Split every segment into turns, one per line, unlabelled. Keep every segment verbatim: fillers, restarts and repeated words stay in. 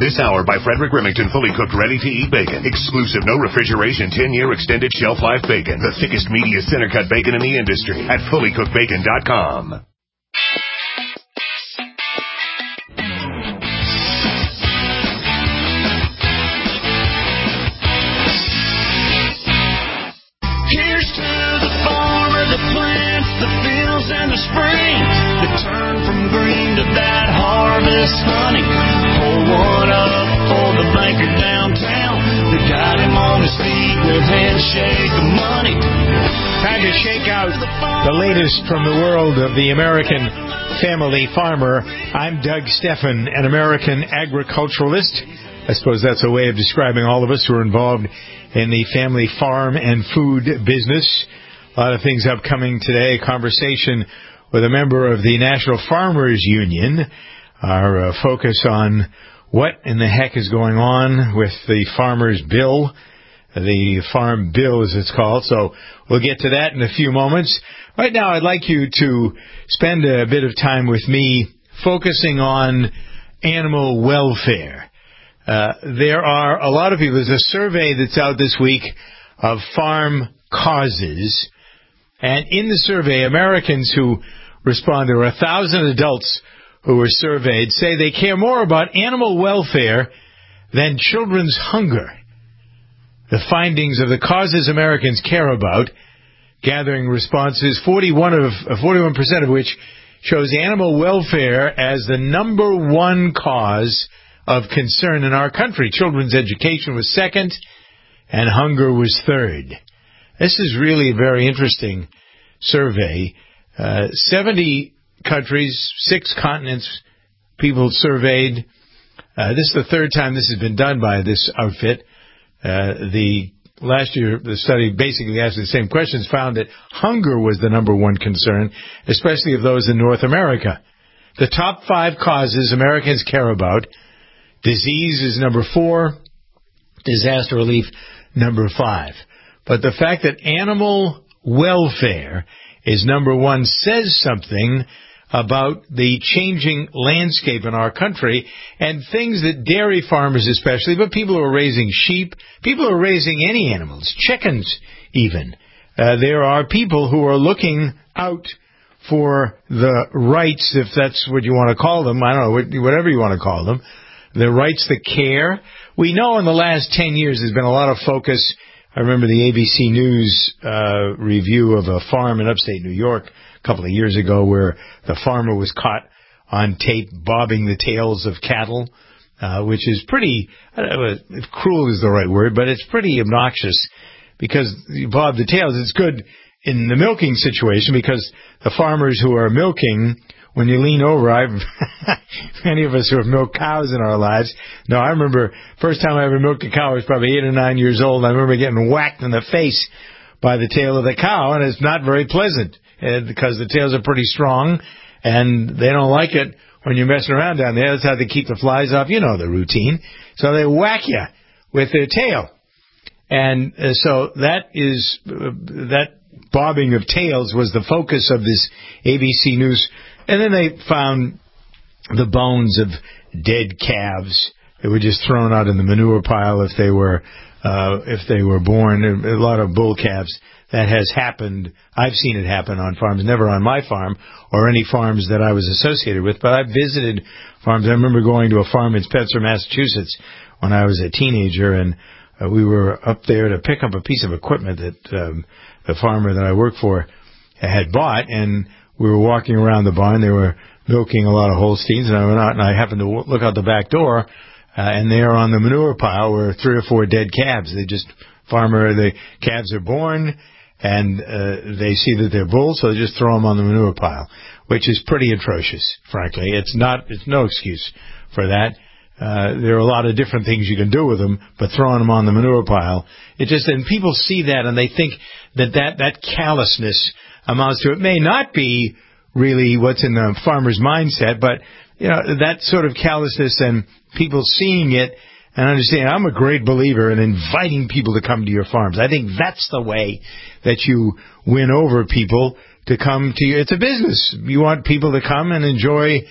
This hour by Frederick Remington, fully cooked, ready-to-eat bacon. Exclusive, no refrigeration, ten-year extended shelf life bacon. The thickest, meatiest, center-cut bacon in the industry at fully cooked bacon dot com.
Here's to the farmer, the plants, the fields, and the springs that turn from green to that harvest honey. Hold one up for the banker downtown that got him on his feet with handshake of money.
Time to shake out the latest from the world of the American family farmer. I'm Doug Stephan, an American agriculturalist. I suppose that's a way of describing all of us who are involved in the family farm and food business. A lot of things upcoming today. A conversation with a member of the National Farmers Union. Our uh, focus on what in the heck is going on with the Farmers Bill, the Farm Bill as it's called. So we'll get to that in a few moments. Right now I'd like you to spend a bit of time with me focusing on animal welfare. Uh, there are a lot of people. There's a survey that's out this week of farm causes. And in the survey, Americans who respond, there were a thousand adults who were surveyed, say they care more about animal welfare than children's hunger. The findings of the causes Americans care about, gathering responses, forty-one of forty-one percent of which shows animal welfare as the number one cause of concern in our country. Children's education was second, and hunger was third. This is really a very interesting survey. Uh, seventy countries, six continents, people surveyed. Uh, this is the third time this has been done by this outfit. Uh, the last year, the study basically asked the same questions, found that hunger was the number one concern, especially of those in North America. The top five causes Americans care about: disease is number four, disaster relief number five. But the fact that animal welfare is number one says something about the changing landscape in our country and things that dairy farmers especially, but people who are raising sheep, people who are raising any animals, chickens even. Uh, there are people who are looking out for the rights, if that's what you want to call them, I don't know, whatever you want to call them, the rights, the care. We know in the last ten years there's been a lot of focus. I remember the A B C News uh, review of a farm in upstate New York a couple of years ago where the farmer was caught on tape bobbing the tails of cattle, uh, which is pretty, I don't know if cruel is the right word, but it's pretty obnoxious because you bob the tails. It's good in the milking situation because the farmers who are milking, when you lean over, I've many of us who have milked cows in our lives. No, I remember first time I ever milked a cow, I was probably eight or nine years old. I remember getting whacked in the face by the tail of the cow, and it's not very pleasant uh, because the tails are pretty strong, and they don't like it when you're messing around down there. That's how they keep the flies off. You know the routine. So they whack you with their tail. And uh, so that is, uh, that bobbing of tails was the focus of this A B C News. And then they found the bones of dead calves that were just thrown out in the manure pile if they were uh, if they were born. A lot of bull calves. That has happened. I've seen it happen on farms, never on my farm or any farms that I was associated with, but I've visited farms. I remember going to a farm in Spencer, Massachusetts when I was a teenager, and uh, we were up there to pick up a piece of equipment that um, the farmer that I worked for had bought, and we were walking around the barn. They were milking a lot of Holsteins, and I went out and I happened to look out the back door, uh, and there on the manure pile were three or four dead calves. They just, farmer, the calves are born, and uh, they see that they're bulls, so they just throw them on the manure pile, which is pretty atrocious, frankly. It's not, it's no excuse for that. Uh, there are a lot of different things you can do with them, but throwing them on the manure pile, it just, and people see that and they think that that, that callousness amounts to, it may not be really what's in the farmer's mindset, but you know, that sort of callousness and people seeing it and understand. I'm a great believer in inviting people to come to your farms. I think that's the way that you win over people to come to you. It's a business. You want people to come and enjoy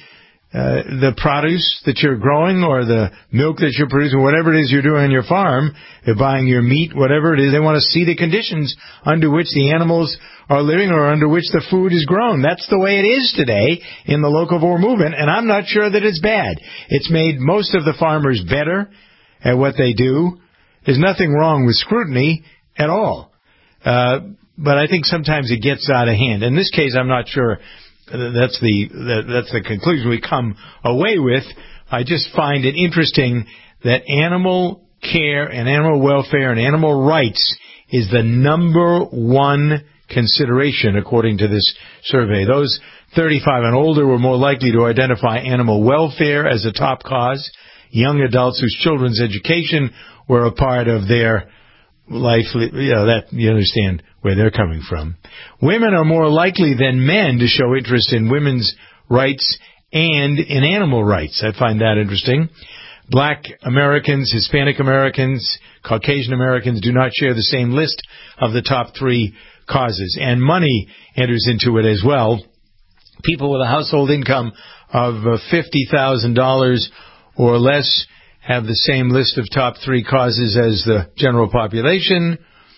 uh, the produce that you're growing or the milk that you're producing, whatever it is you're doing on your farm, they're buying your meat, whatever it is, they want to see the conditions under which the animals are living or under which the food is grown. That's the way it is today in the locavore movement, and I'm not sure that it's bad. It's made most of the farmers better at what they do. There's nothing wrong with scrutiny at all. Uh, but I think sometimes it gets out of hand. In this case, I'm not sure that's the that, that's the conclusion we come away with. I just find it interesting that animal care and animal welfare and animal rights is the number one consideration according to this survey. Those thirty-five and older were more likely to identify animal welfare as a top cause. Young adults whose children's education were a part of their life, you know, that you understand where they're coming from. Women are more likely than men to show interest in women's rights and in animal rights. I find that interesting. Black Americans, Hispanic Americans, Caucasian Americans do not share the same list of the top three causes. And money enters into it as well. People with a household income of fifty thousand dollars or less have the same list of top three causes as the general population.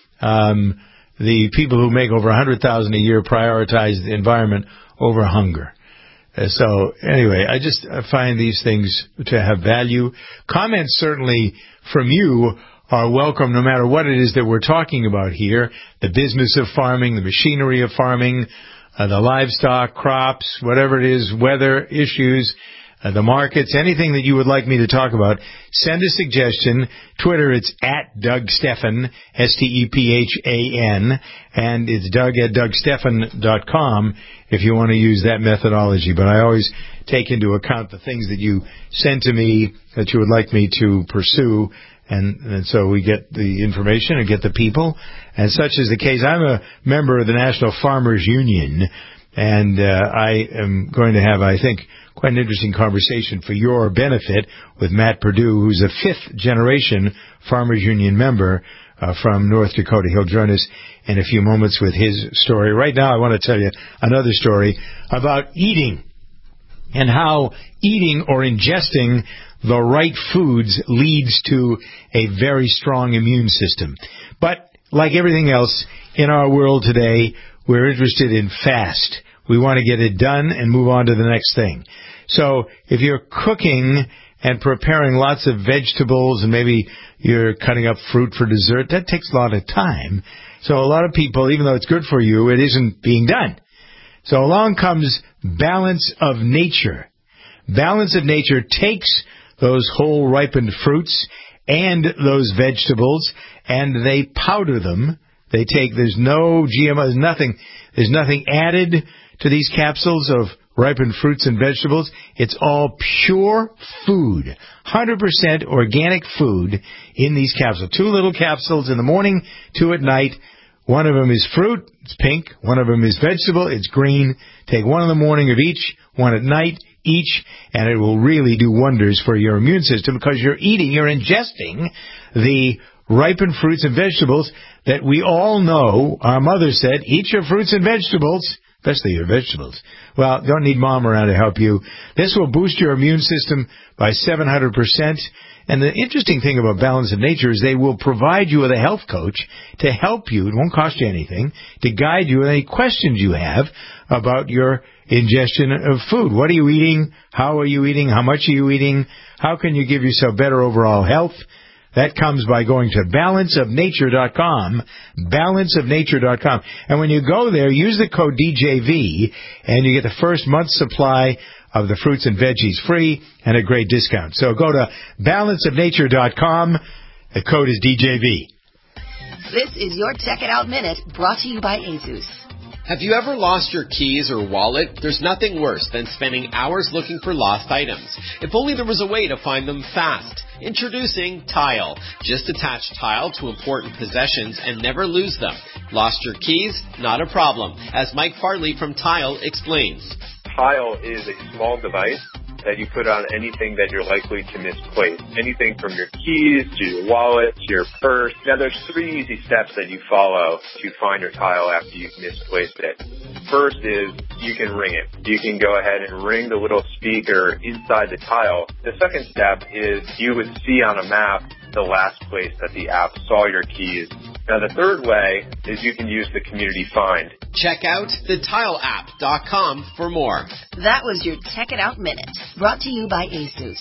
Um, the people who make over one hundred thousand dollars a year prioritize the environment over hunger. Uh, so anyway, I just I find these things to have value. Comments certainly from you are welcome no matter what it is that we're talking about here. The business of farming, the machinery of farming, uh, the livestock, crops, whatever it is, weather issues, Uh, the markets, anything that you would like me to talk about, send a suggestion. Twitter, it's at Doug Stephan, S T E P H A N, and it's Doug at Doug Stephan dot com if you want to use that methodology. But I always take into account the things that you send to me that you would like me to pursue, and, and so we get the information and get the people. And such is the case. I'm a member of the National Farmers Union, and uh, I am going to have, I think, quite an interesting conversation for your benefit with Matt Perdue, who's a fifth-generation Farmers Union member uh, from North Dakota. He'll join us in a few moments with his story. Right now, I want to tell you another story about eating and how eating or ingesting the right foods leads to a very strong immune system. But like everything else in our world today, we're interested in fast. We want to get it done and move on to the next thing. So if you're cooking and preparing lots of vegetables and maybe you're cutting up fruit for dessert, that takes a lot of time. So a lot of people, even though it's good for you, it isn't being done. So along comes Balance of Nature. Balance of Nature takes those whole ripened fruits and those vegetables and they powder them. They take, there's no G M O, there's nothing, there's nothing added to these capsules of ripened fruits and vegetables. It's all pure food, one hundred percent organic food in these capsules. Two little capsules in the morning, two at night. One of them is fruit, it's pink. One of them is vegetable, it's green. Take one in the morning of each, one at night each, and it will really do wonders for your immune system because you're eating, you're ingesting the ripened fruits and vegetables that we all know. Our mother said, eat your fruits and vegetables, especially your vegetables. Well, don't need mom around to help you. This will boost your immune system by seven hundred percent. And the interesting thing about Balance of Nature is they will provide you with a health coach to help you. It won't cost you anything, to guide you with any questions you have about your ingestion of food. What are you eating? How are you eating? How much are you eating? How can you give yourself better overall health? That comes by going to balance of nature dot com, balance of nature dot com. And when you go there, use the code D J V, and you get the first month's supply of the fruits and veggies free and a great discount. So go to balance of nature dot com. The code is D J V.
This is your Check It Out Minute, brought to you by Asus.
Have you ever lost your keys or wallet? There's nothing worse than spending hours looking for lost items. If only there was a way to find them fast. Introducing Tile. Just attach Tile to important possessions and never lose them. Lost your keys? Not a problem, as Mike Farley from Tile explains.
Tile is a small device that you put on anything that you're likely to misplace. Anything from your keys to your wallet to your purse. Now, there's three easy steps that you follow to find your tile after you've misplaced it. First is you can ring it. You can go ahead and ring the little speaker inside the tile. The second step is you would see on a map the last place that the app saw your keys. Now, the third way is you can use the community find.
Check out the tile app dot com for more.
That was your Check It Out Minute, brought to you by ASUS.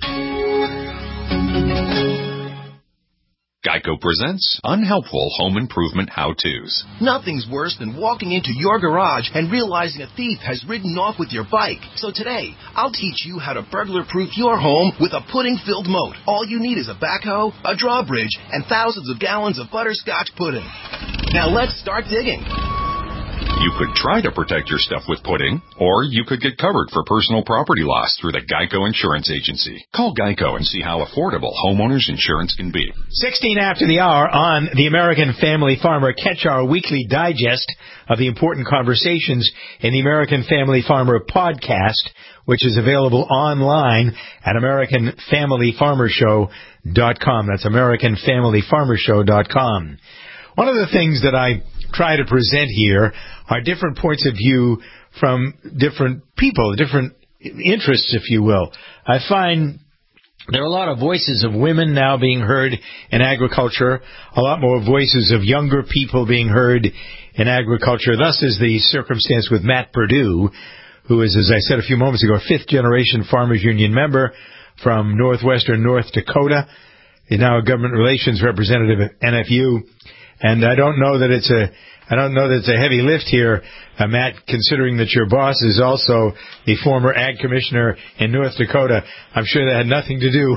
Geico presents Unhelpful Home Improvement How-Tos.
Nothing's worse than walking into your garage and realizing a thief has ridden off with your bike. So today, I'll teach you how to burglar-proof your home with a pudding-filled moat. All you need is a backhoe, a drawbridge, and thousands of gallons of butterscotch pudding. Now let's start digging.
You could try to protect your stuff with pudding, or you could get covered for personal property loss through the Geico Insurance Agency. Call Geico and see how affordable homeowners insurance can be.
sixteen after the hour on the American Family Farmer. Catch our weekly digest of the important conversations in the American Family Farmer podcast, which is available online at American Family Farmer Show dot com. That's American Family Farmer Show dot com. One of the things that I try to present here are different points of view from different people, different interests, if you will. I find there are a lot of voices of women now being heard in agriculture, a lot more voices of younger people being heard in agriculture. Thus is the circumstance with Matt Perdue, who is, as I said a few moments ago, a fifth-generation Farmers Union member from northwestern North Dakota. He's now a government relations representative at N F U. And I don't know that it's a, I don't know that it's a heavy lift here, uh, Matt, considering that your boss is also the former ag commissioner in North Dakota. I'm sure that had nothing to do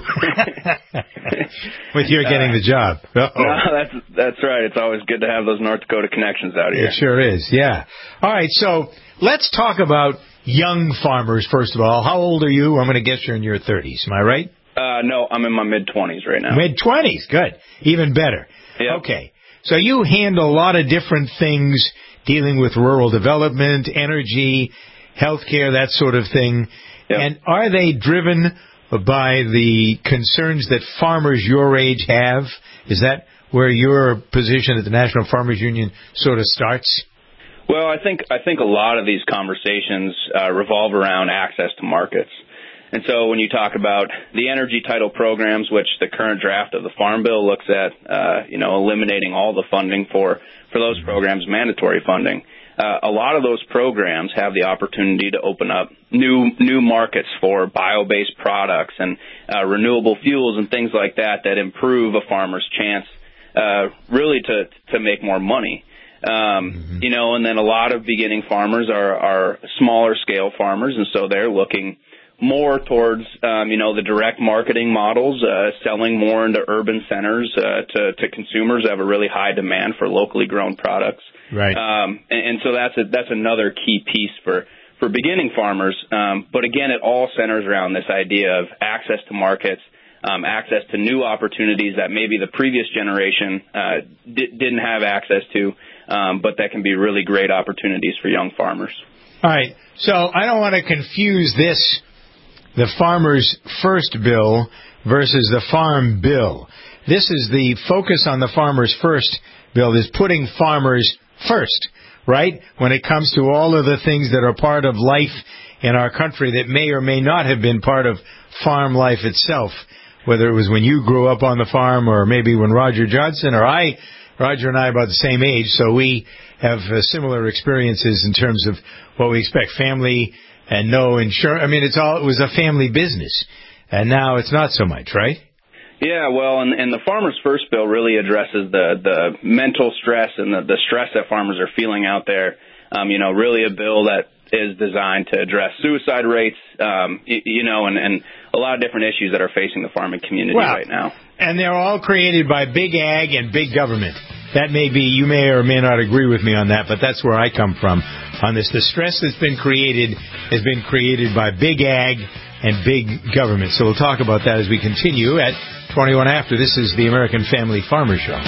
with your getting the job. Uh-oh.
No, that's that's right. It's always good to have those North Dakota connections out here.
It sure is, yeah. All right, so let's talk about young farmers, first of all. How old are you? I'm going to guess you're in your thirties. Am I right?
Uh, no, I'm in my mid-twenties right now.
Mid-twenties, good. Even better.
Yep.
Okay. So you handle a lot of different things dealing with rural development, energy, healthcare, that sort of thing.
Yep.
And are they driven by the concerns that farmers your age have? Is that where your position at the National Farmers Union sort of starts?
Well, I think I think a lot of these conversations uh, revolve around access to markets. And so when you talk about the energy title programs, which the current draft of the Farm Bill looks at, uh, you know, eliminating all the funding for, for those programs, mandatory funding, uh, a lot of those programs have the opportunity to open up new new markets for bio-based products and uh, renewable fuels and things like that that improve a farmer's chance uh, really to, to make more money. Um, mm-hmm. You know, and then a lot of beginning farmers are, are smaller scale farmers, and so they're looking more towards, um, you know, the direct marketing models, uh, selling more into urban centers, uh, to, to consumers who have a really high demand for locally grown products.
Right.
Um, and, and so that's a, that's another key piece for, for beginning farmers. Um, but again, it all centers around this idea of access to markets, um, access to new opportunities that maybe the previous generation, uh, di- didn't have access to, um, but that can be really great opportunities for young farmers.
All right. So I don't want to confuse this, the Farmers First Bill versus the Farm Bill. This is the focus on the Farmers First Bill is putting farmers first, right? When it comes to all of the things that are part of life in our country that may or may not have been part of farm life itself, whether it was when you grew up on the farm or maybe when Roger Johnson or I, Roger and I are about the same age, so we have uh, similar experiences in terms of what we expect. Family and no insurance. I mean, it's all, it was a family business. And now it's not so much, right?
Yeah, well, and, and the Farmers First Bill really addresses the, the mental stress and the, the stress that farmers are feeling out there. Um, you know, really a bill that is designed to address suicide rates, um, you, you know, and, and a lot of different issues that are facing the farming community
well,
right now.
And they're all created by big ag and big government. That may be, you may or may not agree with me on that, but that's where I come from on this. The stress that's been created has been created by big ag and big government. So we'll talk about that as we continue at twenty-one after. This is the American Family Farmer Show.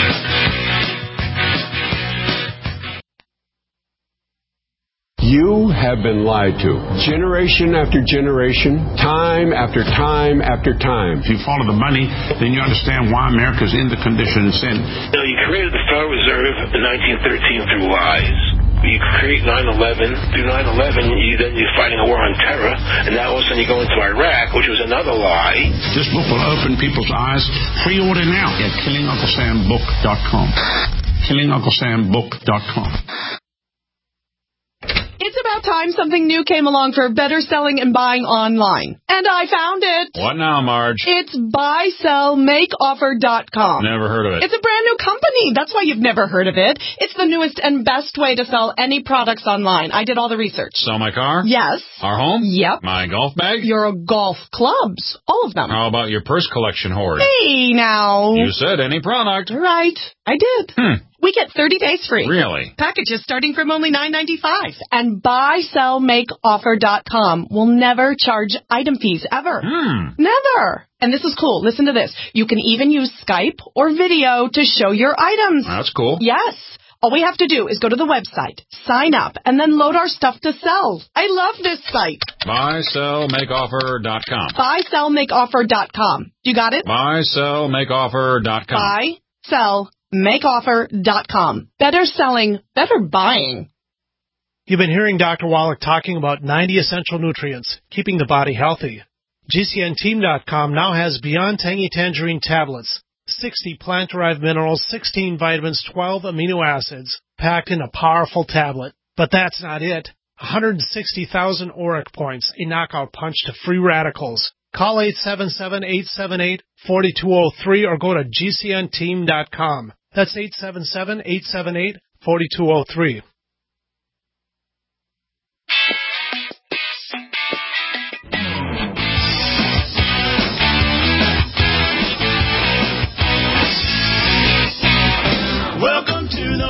You have been lied to. Generation after generation, time after time after time.
If you follow the money, then you understand why America's in the condition it's in.
You know, you created the Federal Reserve in nineteen thirteen through lies. You create nine eleven. Through nine eleven, you, then you're fighting a war on terror, and now all of a sudden you go into Iraq, which was another lie.
This book will open people's eyes. Pre-order now at killing uncle sam book dot com. killing uncle sam book dot com.
It's about time something new came along for better selling and buying online. And I found it.
What now, Marge?
It's buy sell make offer dot com.
Never heard of it.
It's a brand new company. That's why you've never heard of it. It's the newest and best way to sell any products online. I did all the research.
Sell my car?
Yes.
Our home?
Yep.
My golf bag?
Your golf clubs. All of them.
How about your purse collection hoard?
Hey, now.
You said any product.
Right. I did.
Hmm.
We get thirty days free.
Really?
Packages starting from only nine ninety-five. And buy sell make offer dot com will never charge item fees ever.
Hmm.
Never. And this is cool. Listen to this. You can even use Skype or video to show your items.
That's cool.
Yes. All we have to do is go to the website, sign up, and then load our stuff to sell. I love this site.
buy sell make offer dot com.
buy sell make offer dot com. You got it?
buy sell make offer dot com.
buy sell make offer dot com. Better selling, better buying.
You've been hearing Doctor Wallach talking about ninety essential nutrients, keeping the body healthy. G C N team dot com now has Beyond Tangy Tangerine tablets, sixty plant-derived minerals, sixteen vitamins, twelve amino acids, packed in a powerful tablet. But that's not it. one hundred sixty thousand auric points, a knockout punch to free radicals. Call eight seven seven, eight seven eight, four two zero three or go to G C N team dot com. That's eight seven seven, eight seven eight, four two zero three.
Welcome to the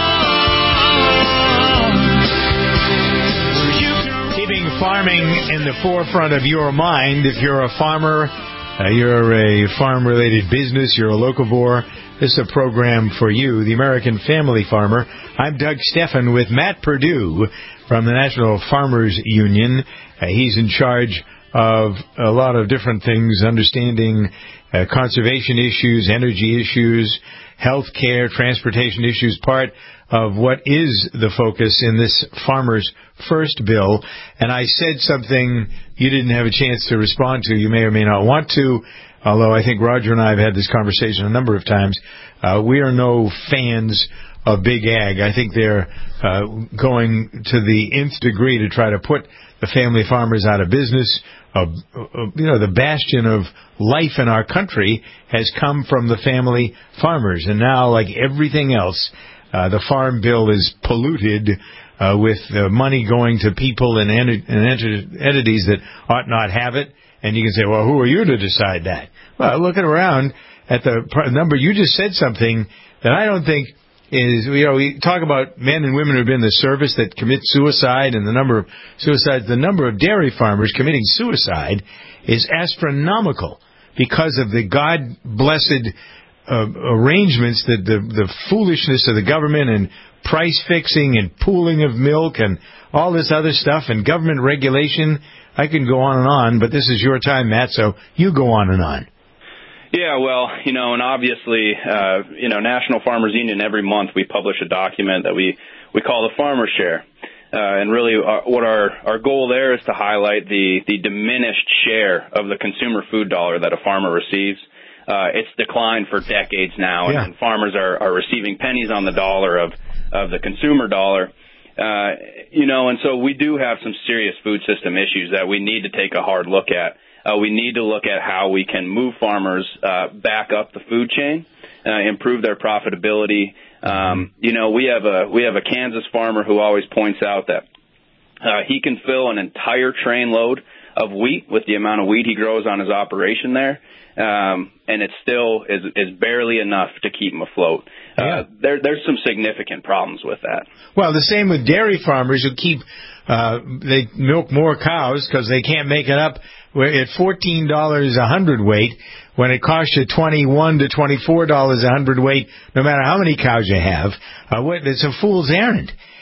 farm.
Keeping farming in the forefront of your mind. If you're a farmer, uh, you're a farm-related business, you're a locavore, this is a program for you, the American Family Farmer. I'm Doug Steffen with Matt Perdue from the National Farmers Union. Uh, he's in charge of a lot of different things, understanding uh, conservation issues, energy issues, health care, transportation issues, part of what is the focus in this Farmers First bill. And I said something you didn't have a chance to respond to. You may or may not want to, although I think Roger and I have had this conversation a number of times. Uh, we are no fans of big ag. I think they're uh, going to the nth degree to try to put the family farmers out of business. Uh, uh, you know, the bastion of life in our country has come from the family farmers. And now, like everything else, uh, the farm bill is polluted uh, with uh, money going to people and, ent- and ent- entities that ought not have it. And you can say, well, who are you to decide that? Well, looking around at the pr- number, you just said something that I don't think is, you know, we talk about men and women who have been in the service that commit suicide and the number of suicides. The number of dairy farmers committing suicide is astronomical because of the God-blessed uh, arrangements, that the, the foolishness of the government and price fixing and pooling of milk and all this other stuff and government regulation. I can go on and on, but this is your time, Matt, so you go on and on.
Yeah, well, you know, and obviously, uh, you know, National Farmers Union, every month we publish a document that we, we call the Farmer Share. Uh, and really our, what our, our goal there is to highlight the, the diminished share of the consumer food dollar that a farmer receives. Uh, it's declined for decades now, and, yeah. and farmers are, are receiving pennies on the dollar of, of the consumer dollar. Uh, you know, and so we do have some serious food system issues that we need to take a hard look at. Uh, we need to look at how we can move farmers uh, back up the food chain, uh, improve their profitability. Um, you know, we have a we have a Kansas farmer who always points out that uh, he can fill an entire train load of wheat with the amount of wheat he grows on his operation there, um, and it still is is barely enough to keep him afloat. Uh, yeah. there, there's some significant problems with that.
Well, the same with dairy farmers who keep uh, they milk more cows because they can't make it up. We're at fourteen dollars a hundredweight when it costs you twenty-one to twenty-four dollars a hundredweight, no matter how many cows you have. Uh, it's a fool's errand.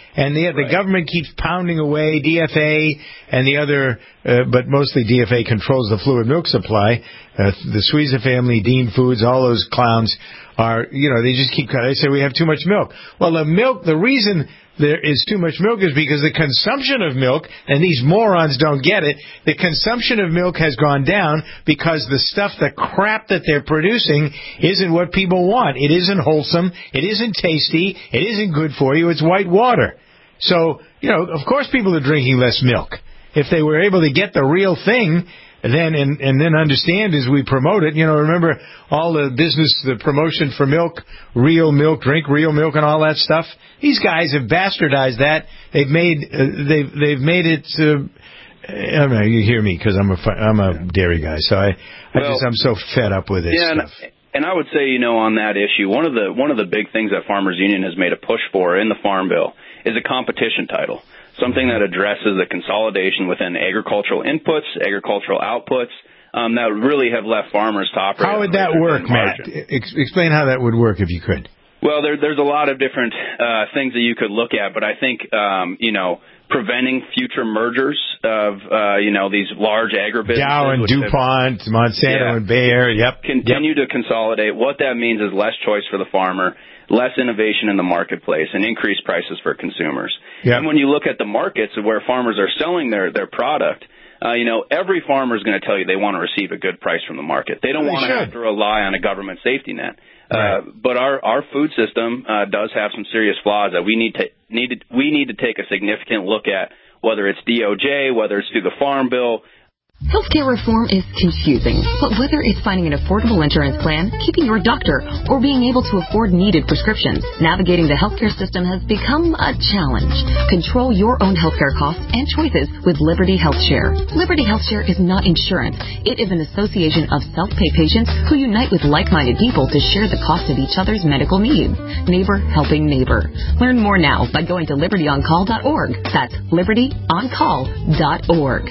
And the, the right. government keeps pounding away. D F A and the other, uh, but mostly D F A controls the fluid milk supply. Uh, the Suiza family, Dean Foods, all those clowns are, you know, they just keep cutting. They say we have too much milk. Well, the milk, the reason there is too much milk is because the consumption of milk, and these morons don't get it, the consumption of milk has gone down because the stuff, the crap that they're producing isn't what people want. It isn't wholesome. It isn't tasty. It isn't good for you. It's white water. So, you know, of course people are drinking less milk. If they were able to get the real thing, then and, and then understand as we promote it, you know, remember all the business, the promotion for milk, real milk, drink real milk and all that stuff? These guys have bastardized that. They've made, uh, they've, they've made it, uh, I don't know, you hear me because I'm a, I'm a dairy guy, so I, I well, just, I'm so fed up with this
yeah,
stuff.
And, and I would say, you know, on that issue, one of the, one of the big things that Farmers Union has made a push for in the Farm Bill is a competition title. Something that addresses the consolidation within agricultural inputs, agricultural outputs, um, that really have left farmers to operate.
How would that work, Matt? Ex- explain how that would work if you could.
Well, there, there's a lot of different uh, things that you could look at, but I think, um, you know, preventing future mergers of, uh, you know, these large agribusinesses.
Dow and DuPont, have, Monsanto yeah, and Bayer, yep.
Continue
yep.
to consolidate. What that means is less choice for the farmer, less innovation in the marketplace, and increased prices for consumers. Yep. And when you look at the markets where farmers are selling their, their product, uh, you know, every farmer is going to tell you they want to receive a good price from the market. They don't want to have to rely on a government safety net. Right. Uh, but our, our food system uh, does have some serious flaws that we need to need to, we need to take a significant look at, whether it's D O J, whether it's through the Farm Bill.
Healthcare reform is confusing, but whether it's finding an affordable insurance plan, keeping your doctor, or being able to afford needed prescriptions, navigating the healthcare system has become a challenge. Control your own healthcare costs and choices with Liberty HealthShare. Liberty HealthShare is not insurance. It is an association of self-pay patients who unite with like-minded people to share the cost of each other's medical needs. Neighbor helping neighbor. Learn more now by going to liberty on call dot org. That's liberty on call dot org.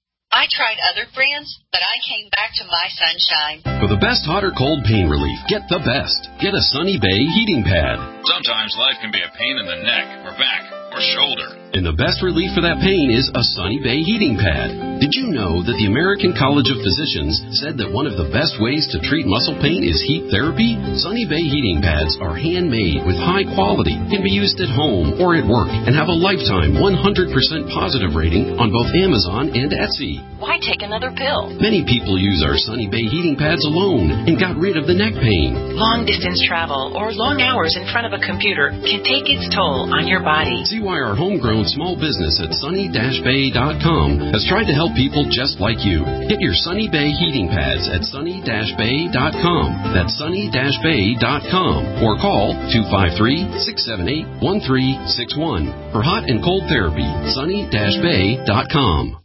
I tried other brands, but I came back to My Sunshine.
For the best hot or cold pain relief, get the best. Get a Sunny Bay heating pad.
Sometimes life can be a pain in the neck or back or shoulder.
And the best relief for that pain is a Sunny Bay heating pad. Did you know that the American College of Physicians said that one of the best ways to treat muscle pain is heat therapy? Sunny Bay heating pads are handmade with high quality, can be used at home or at work, and have a lifetime one hundred percent positive rating on both Amazon and Etsy.
Why take another pill?
Many people use our Sunny Bay heating pads alone and got rid of the neck pain.
Long distance travel or long hours in front of a computer can take its toll on your body.
See why our homegrown small business at sunny dash bay dot com has tried to help people just like you. Get your Sunny Bay heating pads at sunny dash bay dot com. That's sunny dash bay dot com. Or call two five three, six seven eight, one three six one. For hot and cold therapy, sunny dash bay dot com.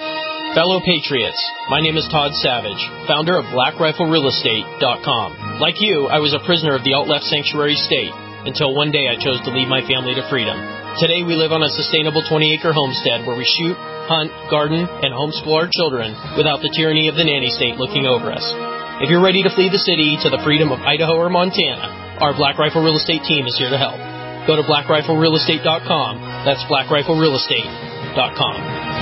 Fellow Patriots, my name is Todd Savage, founder of black rifle real estate dot com. Like you, I was a prisoner of the alt-left sanctuary state until one day I chose to lead my family to freedom. Today we live on a sustainable twenty-acre homestead where we shoot, hunt, garden, and homeschool our children without the tyranny of the nanny state looking over us. If you're ready to flee the city to the freedom of Idaho or Montana, our Black Rifle Real Estate team is here to help. Go to black rifle real estate dot com. That's black rifle real estate dot com.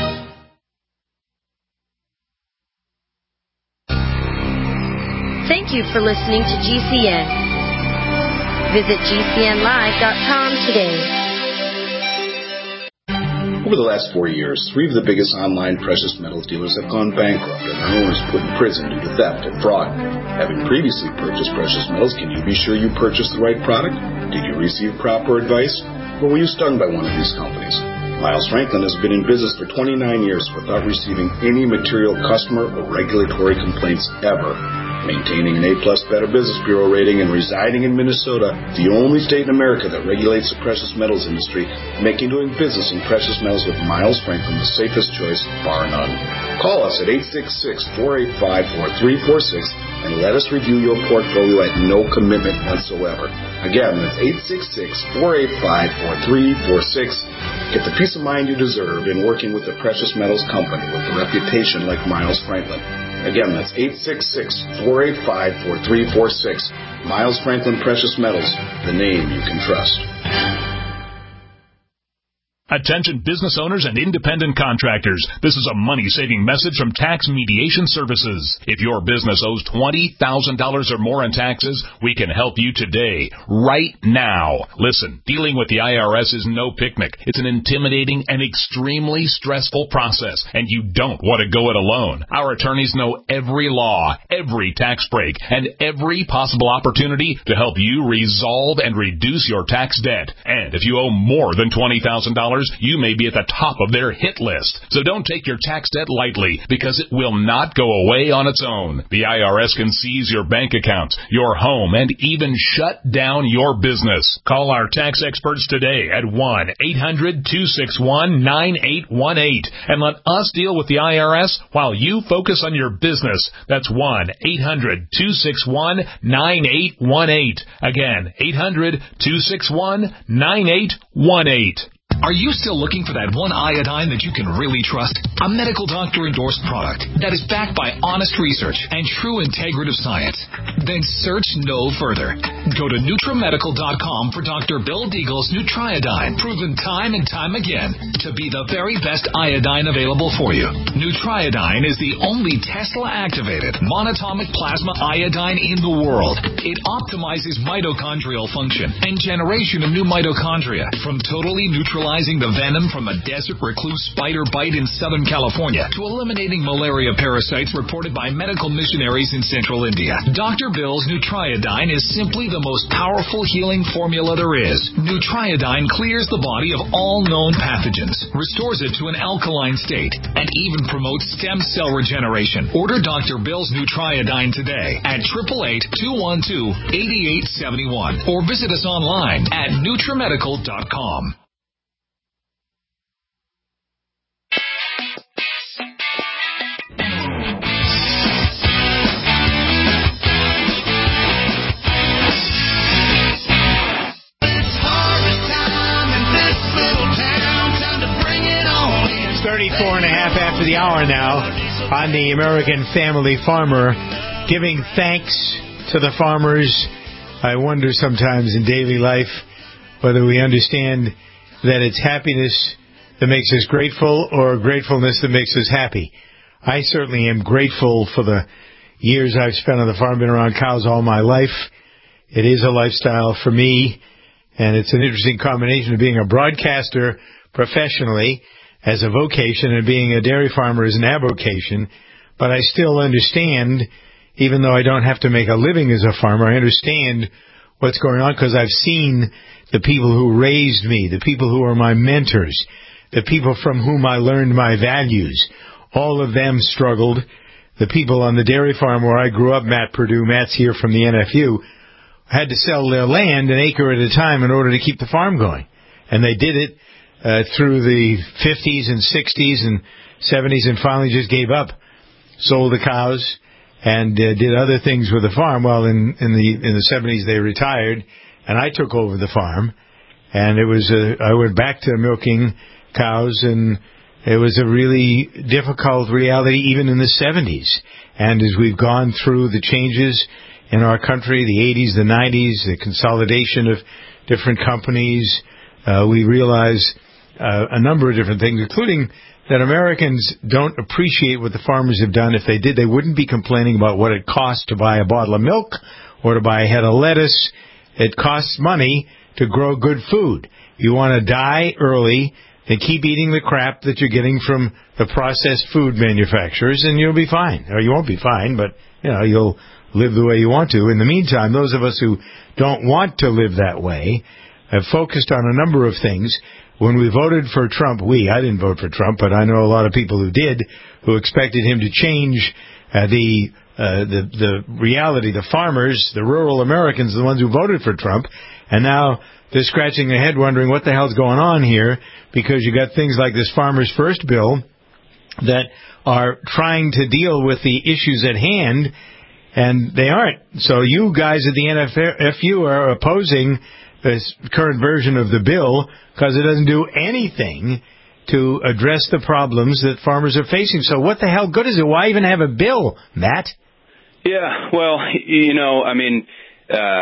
Thank you for listening to G C N. Visit G C N live dot com today.
Over the last four years, three of the biggest online precious metals dealers have gone bankrupt and their owners put in prison due to theft and fraud. Having previously purchased precious metals, can you be sure you purchased the right product? Did you receive proper advice? Or were you stung by one of these companies? Miles Franklin has been in business for twenty-nine years without receiving any material customer or regulatory complaints ever. Maintaining an A-plus Better Business Bureau rating and residing in Minnesota, the only state in America that regulates the precious metals industry, making doing business in precious metals with Miles Franklin the safest choice, bar none. Call us at eight six six, four eight five, four three four six and let us review your portfolio at no commitment whatsoever. Again, that's eight six six, four eight five, four three four six. Get the peace of mind you deserve in working with a precious metals company with a reputation like Miles Franklin. Again, that's eight six six, four eight five, four three four six. Miles Franklin Precious Metals, the name you can trust.
Attention business owners and independent contractors. This is a money-saving message from Tax Mediation Services. If your business owes twenty thousand dollars or more in taxes, we can help you today, right now. Listen, dealing with the I R S is no picnic. It's an intimidating and extremely stressful process, and you don't want to go it alone. Our attorneys know every law, every tax break, and every possible opportunity to help you resolve and reduce your tax debt. And if you owe more than twenty thousand dollars, you may be at the top of their hit list. So don't take your tax debt lightly, because it will not go away on its own. The I R S can seize your bank accounts, your home, and even shut down your business. Call our tax experts today at one eight hundred two six one nine eight one eight and let us deal with the I R S while you focus on your business. That's one eight hundred two six one nine eight one eight. Again, eight hundred two six one nine eight one eight.
Are you still looking for that one iodine that you can really trust? A medical doctor-endorsed product that is backed by honest research and true integrative science? Then search no further. Go to NutriMedical dot com for Doctor Bill Deagle's Nutriodine, proven time and time again to be the very best iodine available for you. Nutriodine is the only Tesla-activated monatomic plasma iodine in the world. It optimizes mitochondrial function and generation of new mitochondria from totally neutralizing the venom from a desert recluse spider bite in Southern California to eliminating malaria parasites reported by medical missionaries in central India. Doctor Bill's Nutriodine is simply the most powerful healing formula there is. Nutriodine clears the body of all known pathogens, restores it to an alkaline state, and even promotes stem cell regeneration. Order Doctor Bill's Nutriodine today at eight eight eight, two one two, eight eight seven one or visit us online at NutriMedical dot com.
thirty-four and a half after the hour now on the American Family Farmer, giving thanks to the farmers. I wonder sometimes in daily life whether we understand that it's happiness that makes us grateful or gratefulness that makes us happy. I certainly am grateful for the years I've spent on the farm, been around cows all my life. It is a lifestyle for me, and it's an interesting combination of being a broadcaster professionally as a vocation and being a dairy farmer as an avocation. But I still understand, even though I don't have to make a living as a farmer, I understand what's going on because I've seen the people who raised me, the people who are my mentors, the people from whom I learned my values. All of them struggled. The people on the dairy farm where I grew up, Matt Purdue, Matt's here from the N F U, had to sell their land an acre at a time in order to keep the farm going. And they did it uh, through the fifties and sixties and seventies and finally just gave up, sold the cows, and uh, did other things with the farm. Well, in, in the in the seventies they retired, and I took over the farm. And it was uh, I went back to milking cows, and it was a really difficult reality even in the seventies. And as we've gone through the changes in our country, the eighties, the nineties, the consolidation of different companies, uh, we realize uh, a number of different things, including that Americans don't appreciate what the farmers have done. If they did, they wouldn't be complaining about what it costs to buy a bottle of milk or to buy a head of lettuce. It costs money to grow good food. You want to die early, then keep eating the crap that you're getting from the processed food manufacturers, and you'll be fine. Or you won't be fine, but you know you'll live the way you want to. In the meantime, those of us who don't want to live that way have focused on a number of things. When we voted for Trump, we, I didn't vote for Trump, but I know a lot of people who did, who expected him to change uh, the, uh, the the reality. The farmers, the rural Americans, the ones who voted for Trump, and now they're scratching their head wondering what the hell's going on here, because you got things like this Farmers First bill that are trying to deal with the issues at hand, and they aren't. So you guys at the N F U are opposing this current version of the bill because it doesn't do anything to address the problems that farmers are facing. So what the hell good is it? Why even have a bill, Matt?
Yeah, well, you know, I mean, uh,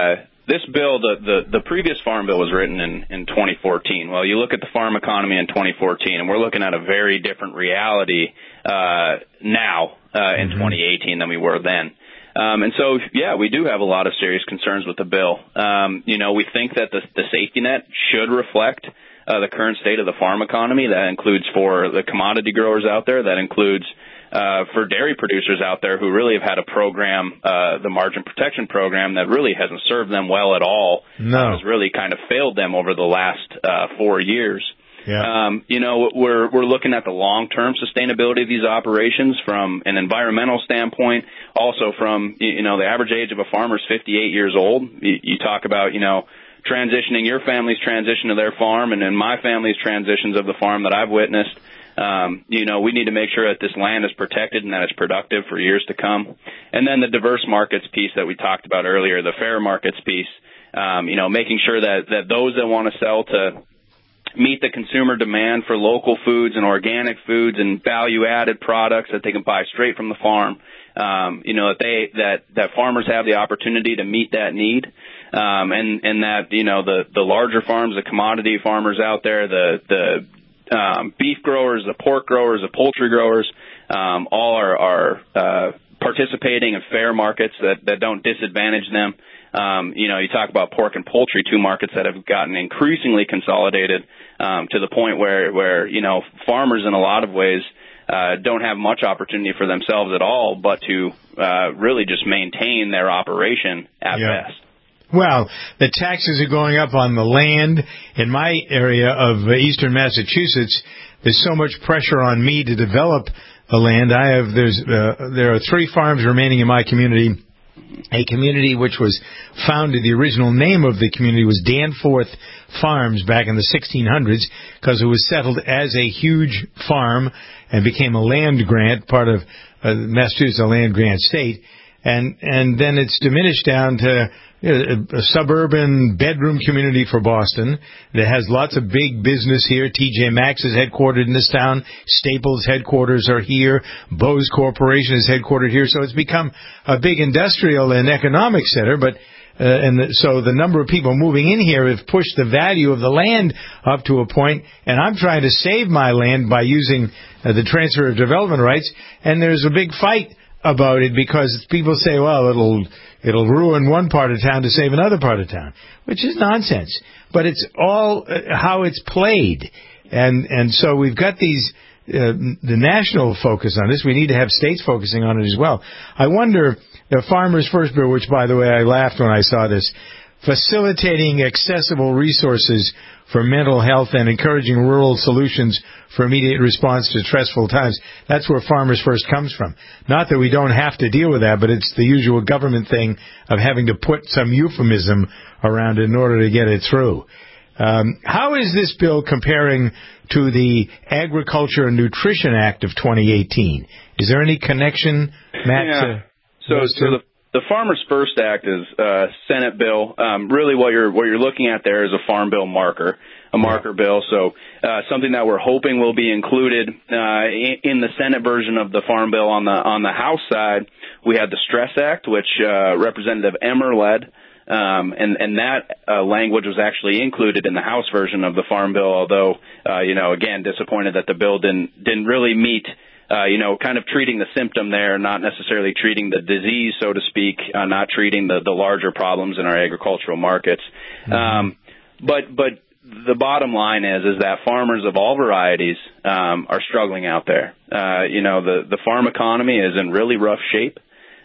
this bill, the, the, the previous farm bill was written in, in twenty fourteen. Well, you look at the farm economy in twenty fourteen, and we're looking at a very different reality uh, now uh, in mm-hmm. twenty eighteen than we were then. Um, and so, yeah, we do have a lot of serious concerns with the bill. Um, you know, we think that the, the safety net should reflect uh, the current state of the farm economy. That includes for the commodity growers out there. That includes uh, for dairy producers out there who really have had a program, uh, the margin protection program, that really hasn't served them well at all.
No.
Uh, has really kind of failed them over the last uh, four years.
Yeah.
Um, you know, we're we're looking at the long-term sustainability of these operations from an environmental standpoint, also from, you know, the average age of a farmer is fifty-eight years old. You, you talk about, you know, transitioning your family's transition to their farm, and then my family's transitions of the farm that I've witnessed. Um, you know, we need to make sure that this land is protected and that it's productive for years to come. And then the diverse markets piece that we talked about earlier, the fair markets piece, um, you know, making sure that, that those that want to sell to meet the consumer demand for local foods and organic foods and value-added products that they can buy straight from the farm. Um, you know, that they that that farmers have the opportunity to meet that need, um, and and that, you know, the the larger farms, the commodity farmers out there, the the um, beef growers, the pork growers, the poultry growers, um, all are are uh, participating in fair markets that that don't disadvantage them. Um, you know, you talk about pork and poultry, two markets that have gotten increasingly consolidated um, to the point where, where, you know, farmers in a lot of ways uh, don't have much opportunity for themselves at all, but to uh, really just maintain their operation at
yeah.
best.
Well, the taxes are going up on the land. In my area of eastern Massachusetts, there's so much pressure on me to develop the land. I have there's uh, there are three farms remaining in my community. A community which was founded, the original name of the community was Danforth Farms back in the sixteen hundreds, because it was settled as a huge farm and became a land grant, part of uh, Massachusetts, a land grant state. And and then it's diminished down to a, a suburban bedroom community for Boston that has lots of big business here. T J Maxx is headquartered in this town. Staples headquarters are here. Bose Corporation is headquartered here. So it's become a big industrial and economic center. But uh, and the, so the number of people moving in here have pushed the value of the land up to a point. And I'm trying to save my land by using uh, the transfer of development rights. And there's a big fight about it because people say, well, it'll it'll ruin one part of town to save another part of town, which is nonsense. But it's all uh, how it's played, and and so we've got these uh, the national focus on this. We need to have states focusing on it as well. I wonder the Farmers First bill, which by the way I laughed when I saw this, facilitating accessible resources for mental health and encouraging rural solutions for immediate response to stressful times. That's where Farmers First comes from. Not that we don't have to deal with that, but it's the usual government thing of having to put some euphemism around it in order to get it through. Um, how is this bill comparing to the Agriculture and Nutrition Act of twenty eighteen? Is there any connection, Matt?
Yeah.
To
so, so the The Farmers First Act is a Senate bill. Um, really, what you're what you're looking at there is a farm bill marker, a marker yeah. bill. So uh, something that we're hoping will be included uh, in, in the Senate version of the farm bill. On the on the House side, we had the Stress Act, which uh, Representative Emmer led, um, and and that uh, language was actually included in the House version of the farm bill. Although, uh, you know, again, disappointed that the bill didn't didn't really meet. Uh, you know, kind of treating the symptom there, not necessarily treating the disease, so to speak, uh, not treating the, the larger problems in our agricultural markets. Mm-hmm. Um, but but the bottom line is is that farmers of all varieties um, are struggling out there. Uh, you know, the, the farm economy is in really rough shape.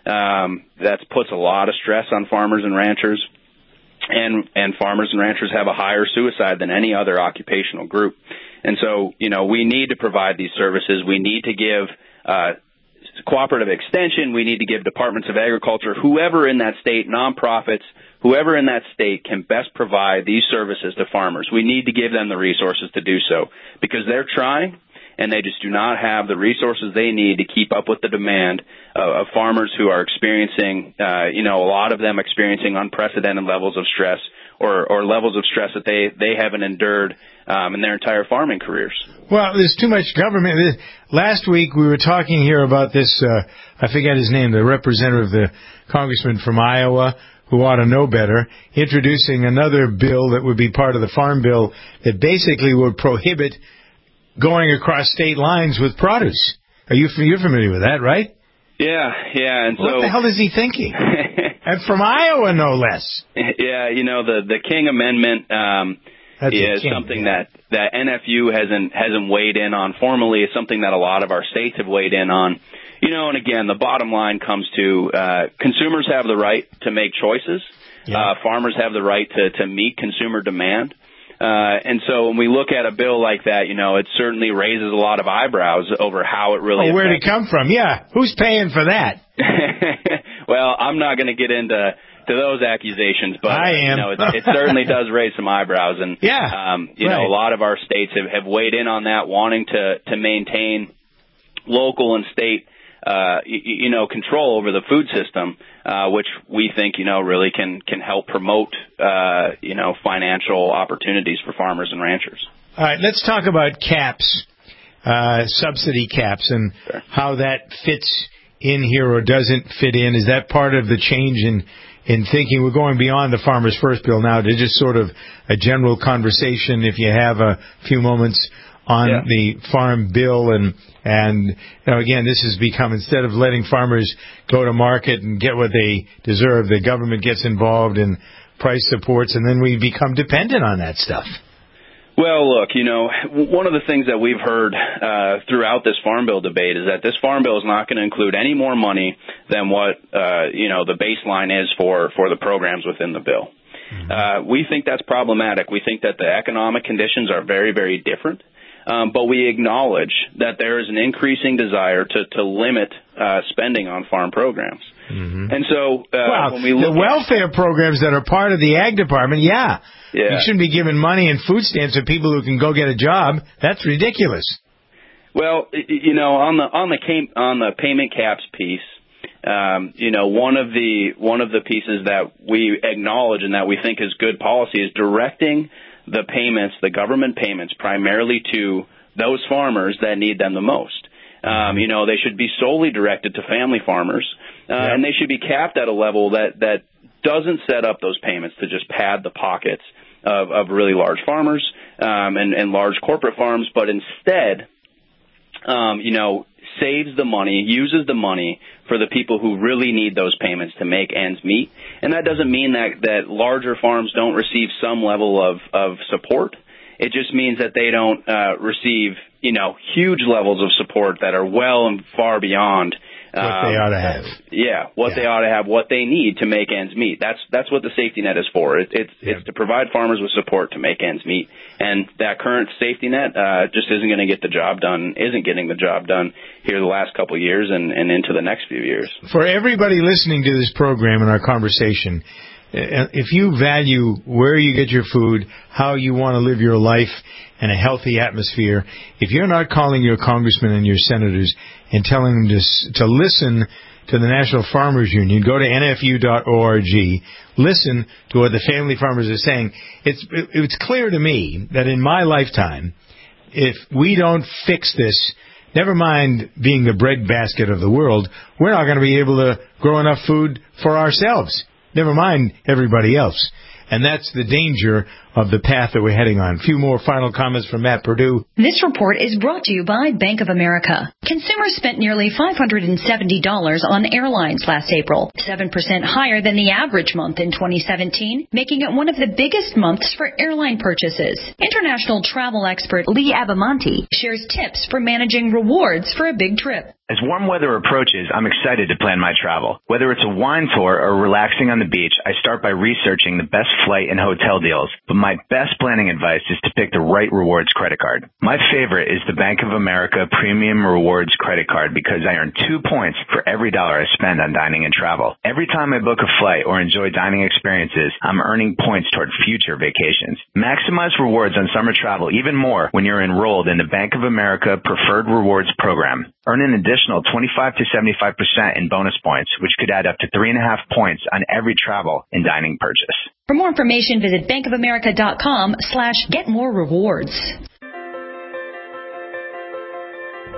Um, that puts a lot of stress on farmers and ranchers. And, and farmers and ranchers have a higher suicide than any other occupational group. And so, you know, we need to provide these services. We need to give uh, cooperative extension. We need to give departments of agriculture, whoever in that state, nonprofits, whoever in that state can best provide these services to farmers. We need to give them the resources to do so because they're trying, and they just do not have the resources they need to keep up with the demand uh, of farmers who are experiencing, uh, you know, a lot of them experiencing unprecedented levels of stress or, or levels of stress that they, they haven't endured um, in their entire farming careers.
Well, there's too much government. Last week we were talking here about this, uh, I forget his name, the representative, the congressman from Iowa, who ought to know better, introducing another bill that would be part of the Farm Bill that basically would prohibit going across state lines with produce. Are you you're familiar with that, right?
Yeah, yeah. And
what
so,
the hell is he thinking? And from Iowa, no less.
Yeah, you know, the the King Amendment um, is
king,
something
yeah.
that, that N F U hasn't hasn't weighed in on formally. It's something that a lot of our states have weighed in on. You know, and again, the bottom line comes to uh, consumers have the right to make choices. Yeah. Uh, farmers have the right to, to meet consumer demand. Uh, and so when we look at a bill like that, you know, it certainly raises a lot of eyebrows over how it really
Oh, where'd
affects.
it come from? Yeah. Who's paying for that?
Well, I'm not going to get into to those accusations, but
I am.
you know, it, it certainly does raise some eyebrows. And,
yeah,
um, you
right.
know, a lot of our states have, have weighed in on that, wanting to, to maintain local and state Uh, you, you know, control over the food system, uh, which we think, you know, really can, can help promote, uh, you know, financial opportunities for farmers and ranchers.
All right, let's talk about caps, uh, subsidy caps, and sure. how that fits in here or doesn't fit in. Is that part of the change in, in thinking? We're going beyond the Farmers First bill now to just sort of a general conversation, if you have a few moments on yeah. the Farm Bill, and and you know, again, this has become, instead of letting farmers go to market and get what they deserve, the government gets involved in price supports, and then we become dependent on that stuff.
Well, look, you know, one of the things that we've heard uh, throughout this Farm Bill debate is that this Farm Bill is not going to include any more money than what uh, you know the baseline is for for the programs within the bill. Mm-hmm. Uh, we think that's problematic. We think that the economic conditions are very, very different. Um, but we acknowledge that there is an increasing desire to, to limit uh, spending on farm programs. Mm-hmm. And so uh,
well,
when we look
the welfare at, programs that are part of the Ag Department, yeah,
yeah,
you shouldn't be giving money and food stamps to people who can go get a job. That's ridiculous.
Well, you know, on the on the cam- on the payment caps piece, um, you know, one of the one of the pieces that we acknowledge and that we think is good policy is directing the payments, the government payments, primarily to those farmers that need them the most. Um, you know, they should be solely directed to family farmers, uh, yeah. and they should be capped at a level that, that doesn't set up those payments to just pad the pockets of, of really large farmers um, and, and large corporate farms, but instead, um, you know, saves the money, uses the money for the people who really need those payments to make ends meet. And that doesn't mean that, that larger farms don't receive some level of, of support. It just means that they don't uh, receive, you know, huge levels of support that are well and far beyond
what um, they ought to have.
Yeah, what yeah. they ought to have, what they need to make ends meet. That's that's what the safety net is for. It, it's yep. it's to provide farmers with support to make ends meet. And that current safety net uh, just isn't going to get the job done, isn't getting the job done here the last couple of years and, and into the next few years.
For everybody listening to this program and our conversation, if you value where you get your food, how you want to live your life, and a healthy atmosphere, if you're not calling your congressmen and your senators and telling them to, to listen to the National Farmers Union, go to N F U dot org, listen to what the family farmers are saying. It's, it's clear to me that in my lifetime, if we don't fix this, never mind being the breadbasket of the world, we're not going to be able to grow enough food for ourselves. Never mind everybody else. And that's the danger of the path that we're heading on. A few more final comments from Matt Purdue.
This report is brought to you by Bank of America. Consumers spent nearly five hundred seventy dollars on airlines last April, seven percent higher than the average month in twenty seventeen, making it one of the biggest months for airline purchases. International travel expert Lee Abamonte shares tips for managing rewards for a big trip.
As warm weather approaches, I'm excited to plan my travel. Whether it's a wine tour or relaxing on the beach, I start by researching the best flight and hotel deals. But my best planning advice is to pick the right rewards credit card. My favorite is the Bank of America Premium Rewards credit card because I earn two points for every dollar I spend on dining and travel. Every time I book a flight or enjoy dining experiences, I'm earning points toward future vacations. Maximize rewards on summer travel even more when you're enrolled in the Bank of America Preferred Rewards program. Earn an additional twenty-five to seventy-five percent in bonus points, which could add up to three and a half points on every travel and dining purchase.
For more information, visit bankofamerica.com slash get more rewards.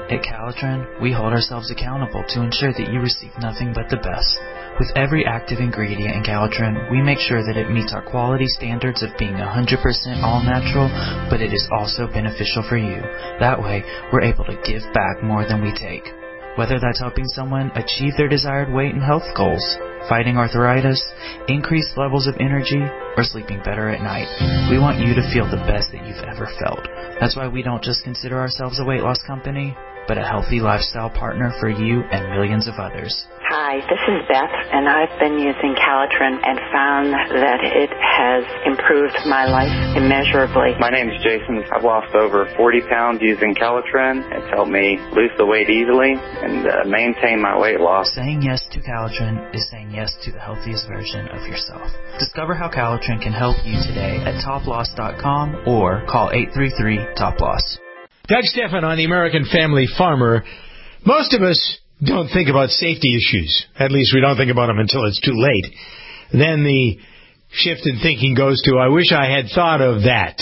At Calitrin, we hold ourselves accountable to ensure that you receive nothing but the best. With every active ingredient in Calitrin, we make sure that it meets our quality standards of being one hundred percent all-natural, but it is also beneficial for you. That way, we're able to give back more than we take. Whether that's helping someone achieve their desired weight and health goals, fighting arthritis, increased levels of energy, or sleeping better at night, we want you to feel the best that you've ever felt. That's why we don't just consider ourselves a weight loss company, but a healthy lifestyle partner for you and millions of others.
Hi, this is Beth, and I've been using Calitrin and found that it has improved my life immeasurably.
My name is Jason. I've lost over forty pounds using Calitrin. It's helped me lose the weight easily and uh, maintain my weight loss.
Saying yes to Calitrin is saying yes to the healthiest version of yourself. Discover how Calitrin can help you today at top loss dot com or call eight three three, T O P L O S.
Doug Stephan on the American Family Farmer. Most of us don't think about safety issues. At least we don't think about them until it's too late. Then the shift in thinking goes to, I wish I had thought of that.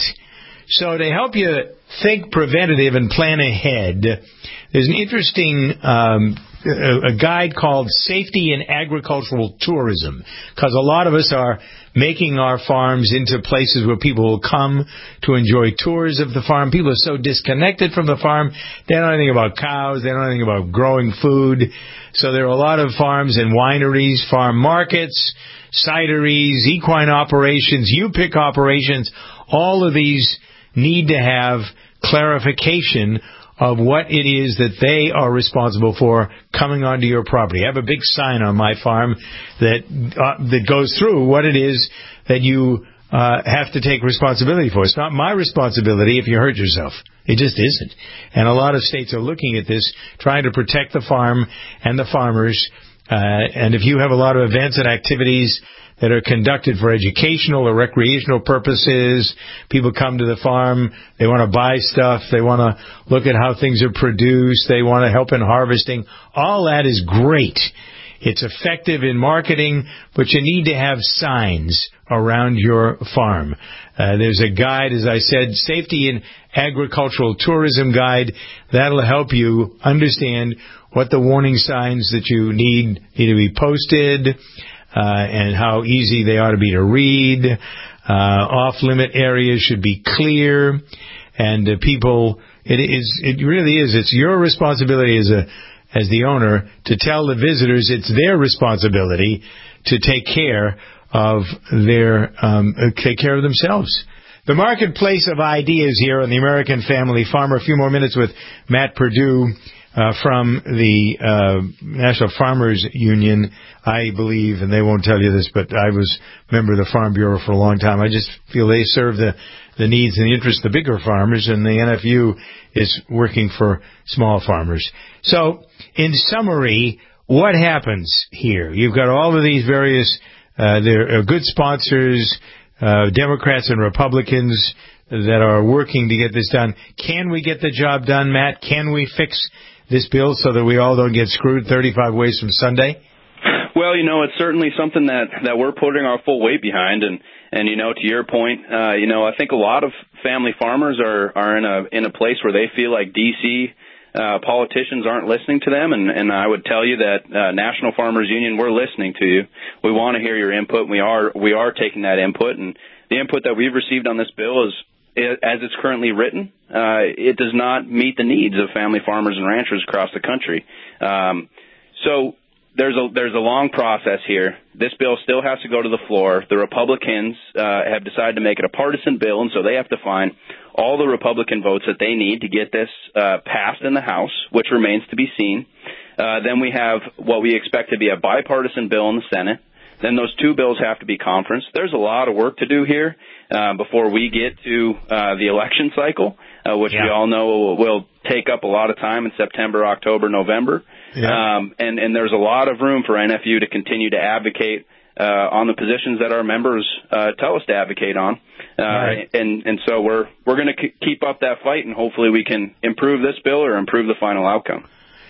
So to help you think preventative and plan ahead, there's an interesting um, a, a guide called Safety in Agricultural Tourism, because a lot of us are making our farms into places where people will come to enjoy tours of the farm. People are so disconnected from the farm, they don't know anything about cows, they don't know anything about growing food. So there are a lot of farms and wineries, farm markets, cideries, equine operations, U-pick operations. All of these need to have clarification of what it is that they are responsible for coming onto your property. I have a big sign on my farm that uh, that goes through what it is that you uh, have to take responsibility for. It's not my responsibility if you hurt yourself. It just isn't. And a lot of states are looking at this, trying to protect the farm and the farmers. Uh, and if you have a lot of events and activities that are conducted for educational or recreational purposes, people come to the farm, they want to buy stuff, they want to look at how things are produced, they want to help in harvesting. All that is great. It's effective in marketing, but you need to have signs around your farm. Uh, there's a guide, as I said, Safety in Agricultural Tourism Guide. That'll help you understand what the warning signs that you need need to be posted, uh, and how easy they ought to be to read. Uh, off-limit areas should be clear, and uh, people, it is, it really is, it's your responsibility as a as the owner to tell the visitors it's their responsibility to take care of their um, take care of themselves. The marketplace of ideas here on the American Family Farmer. A few more minutes with Matt Purdue uh, from the uh, National Farmers Union, I believe, and they won't tell you this, but I was a member of the Farm Bureau for a long time. I just feel they serve the the needs and the interests of the bigger farmers, and the N F U is working for small farmers. So, in summary, what happens here? You've got all of these various, uh, there are good sponsors, uh, Democrats and Republicans that are working to get this done. Can we get the job done, Matt? Can we fix this bill so that we all don't get screwed thirty-five ways from Sunday?
Well, you know, it's certainly something that, that we're putting our full weight behind, and, and you know, to your point, uh, you know, I think a lot of family farmers are, are in a in a place where they feel like D C uh, politicians aren't listening to them, and, and I would tell you that uh, National Farmers Union, we're listening to you. We want to hear your input. We are we are taking that input, and the input that we've received on this bill is, as it's currently written, uh, it does not meet the needs of family farmers and ranchers across the country. Um, so. There's a there's a long process here. This bill still has to go to the floor. The Republicans uh, have decided to make it a partisan bill, and so they have to find all the Republican votes that they need to get this uh, passed in the House, which remains to be seen. Uh, then we have what we expect to be a bipartisan bill in the Senate. Then those two bills have to be conferenced. There's a lot of work to do here uh, before we get to uh, the election cycle, uh, which yeah. we all know will, will take up a lot of time in September, October, November. Yeah. Um, and, and there's a lot of room for N F U to continue to advocate uh, on the positions that our members uh, tell us to advocate on. Uh, right. And and so we're we're going to c- keep up that fight, and hopefully we can improve this bill or improve the final outcome.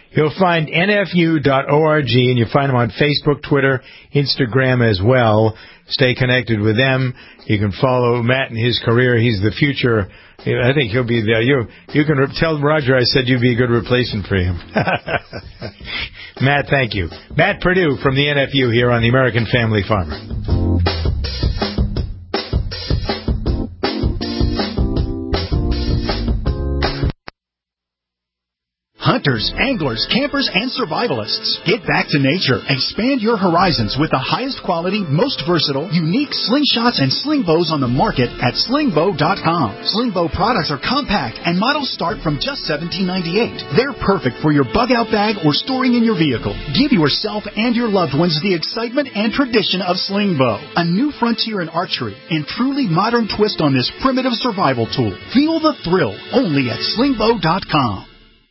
You'll find N F U dot org, and you'll find them on Facebook, Twitter, Instagram as well. Stay connected with them. You can follow Matt and his career. He's the future. I think he'll be there. You you can re- tell Roger I said you'd be a good replacement for him. Matt, thank you. Matt Purdue from the N F U here on the American Family Farmer.
Hunters, anglers, campers, and survivalists. Get back to nature. Expand your horizons with the highest quality, most versatile, unique slingshots and sling bows on the market at sling bow dot com. Sling bow products are compact and models start from just seventeen ninety-eight. They're perfect for your bug-out bag or storing in your vehicle. Give yourself and your loved ones the excitement and tradition of sling bow. A new frontier in archery and truly modern twist on this primitive survival tool. Feel the thrill only at sling bow dot com.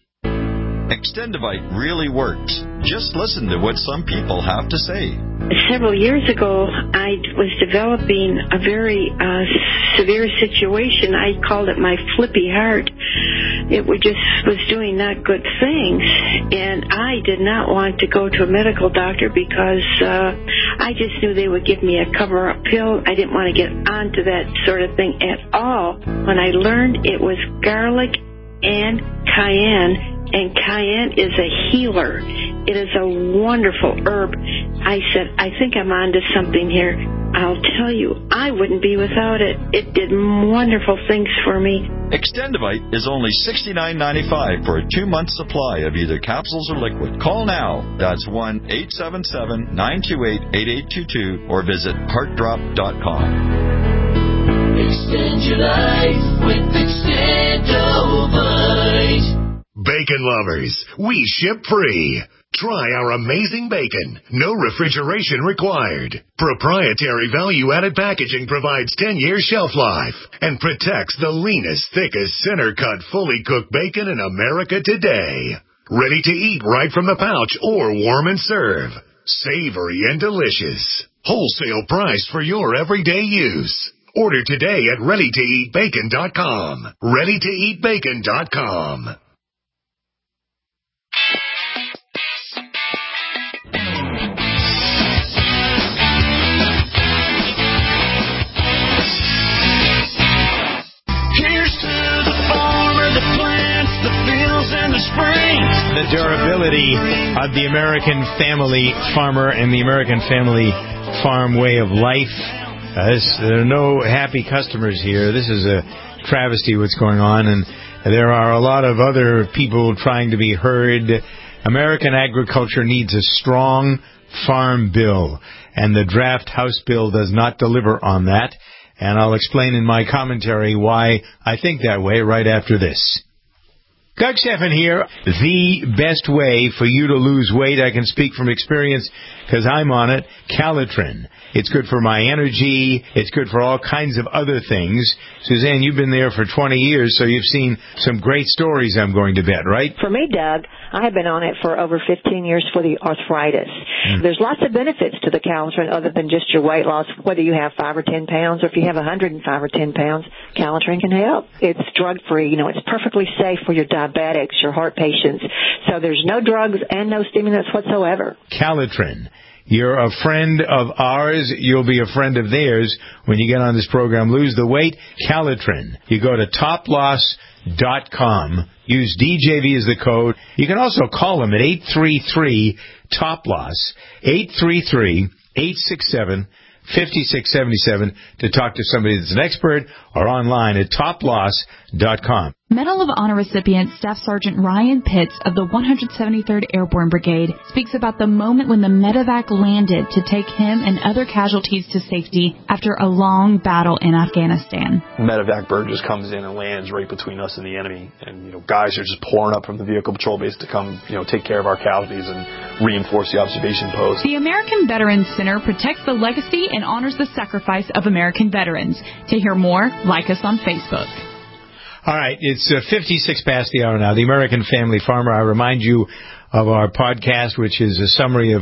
Extendivite really works. Just listen to what some people have to say.
Several years ago, I was developing a very uh, severe situation. I called it my flippy heart. It was just was doing not good things, and I did not want to go to a medical doctor because uh, I just knew they would give me a cover-up pill. I didn't want to get onto that sort of thing at all. When I learned it was garlic and cayenne, and cayenne is a healer. It is a wonderful herb. I said, I think I'm onto something here. I'll tell you, I wouldn't be without it. It did wonderful things for me.
Extendivite is only sixty-nine ninety-five for a two-month supply of either capsules or liquid. Call now. That's one eight seven seven, nine two eight, eight eight two two or visit heart drop dot com.
Extend your life with Extendivite.
Bacon lovers, we ship free. Try our amazing bacon. No refrigeration required. Proprietary value-added packaging provides ten years shelf life and protects the leanest, thickest, center-cut, fully cooked bacon in America today. Ready to eat right from the pouch or warm and serve. Savory and delicious. Wholesale price for your everyday use. Order today at ready to eat bacon dot com. ready to eat bacon dot com.
The durability of the American family farmer and the American family farm way of life. Uh, this, there are no happy customers here. This is a travesty what's going on, and there are a lot of other people trying to be heard. American agriculture needs a strong farm bill, and the draft House bill does not deliver on that. And I'll explain in my commentary why I think that way right after this. Doug Stephan here. The best way for you to lose weight, I can speak from experience because I'm on it, Calitrin. It's good for my energy. It's good for all kinds of other things. Suzanne, you've been there for twenty years, so you've seen some great stories, I'm going to bet, right?
For me, Doug, I have been on it for over fifteen years for the arthritis. Mm. There's lots of benefits to the Calitrin other than just your weight loss, whether you have five or ten pounds or if you have one hundred five or ten pounds, Calitrin can help. It's drug-free. You know, it's perfectly safe for your diabetics, your heart patients. So there's no drugs and no stimulants whatsoever.
Calitrin. You're a friend of ours. You'll be a friend of theirs when you get on this program. Lose the weight. Calitrin. You go to top loss dot com. Use D J V as the code. You can also call them at eight three three, T O P L O S, eight three three, eight six seven, five six seven seven to talk to somebody that's an expert or online at top loss dot com.
Medal of Honor recipient Staff Sergeant Ryan Pitts of the one hundred seventy-third Airborne Brigade speaks about the moment when the medevac landed to take him and other casualties to safety after a long battle in Afghanistan.
Medevac bird just comes in and lands right between us and the enemy, and you know guys are just pouring up from the vehicle patrol base to come you know take care of our casualties and reinforce the observation post.
The American Veterans Center protects the legacy and honors the sacrifice of American veterans. To hear more, like us on Facebook.
All right, it's uh, fifty-six past the hour now. The American Family Farmer. I remind you of our podcast, which is a summary of